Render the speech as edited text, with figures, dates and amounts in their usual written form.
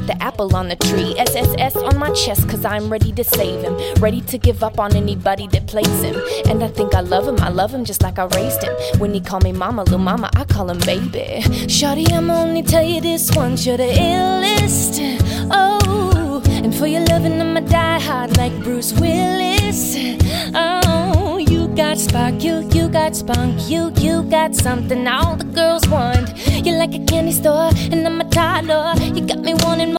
the apple on the tree. SSS on my chest, cause I'm ready to save him. Ready to give up on anybody that plays him. And I think I love him just like I raised him. When he call me mama, lil' mama, I call him baby. Shawty, I'ma only tell you this once, you're the illest. Oh, and for your loving I'ma die hard like Bruce Willis. Oh, you got spark, you got spunk, you got something all the girls want. You're like a candy store and I'm a toddler. You got me wanting more.